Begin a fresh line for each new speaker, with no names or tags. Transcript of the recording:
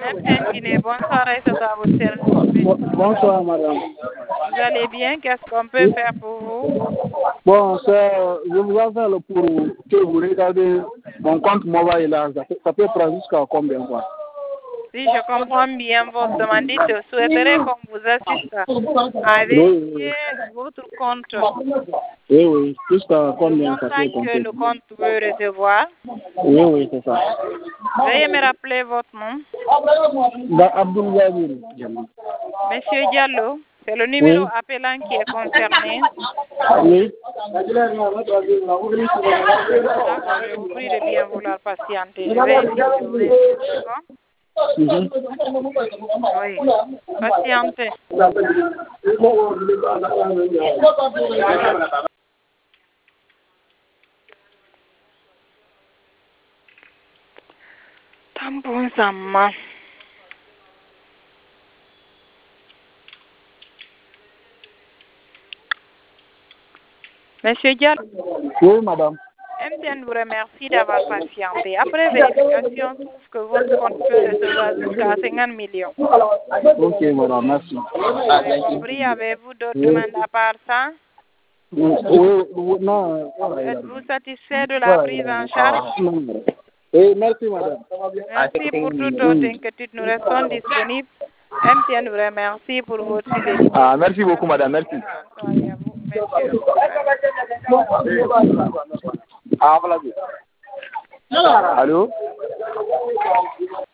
MTN Guinée, bonsoir Aïssa à votre service.
Bonsoir madame.
Vous allez bien? Qu'est-ce qu'on peut faire pour vous?
Bon, je vous appelle pour que vous regardez mon compte mobile là. Ça peut prendre jusqu'à combien quoi?
Si je comprends bien votre demande, je souhaiterais qu'on vous assiste à vérifier votre compte.
Oui, jusqu'à combien ça peut
Que
compter?
le compte veut recevoir.
Oui, c'est ça.
Veuillez me rappeler votre nom.
Abdul Gabir.
Monsieur Diallo, c'est le numéro appelant qui est concerné.
Oui.
D'accord, je vous prie de bien vouloir patienter. Je vais essayer de vous aider, d'accord? Oui, patientez. Tampon sama. Monsieur Diallo.
Oui, madame.
MTN vous remercie d'avoir patienté. Après vérification, trouve que votre compte peut recevoir jusqu'à 50 millions.
Ok, madame, merci.
J'ai compris. Avez-vous d'autres demandes à part ça?
Oui, non.
Êtes-vous satisfait de la prise en charge?
Oui, merci, madame.
Merci pour toute autre inquiétude. Nous restons disponibles. MTN vous remercie pour votre fidélité.
Merci beaucoup, madame. Merci.
Soyez à vous, monsieur.
Allô?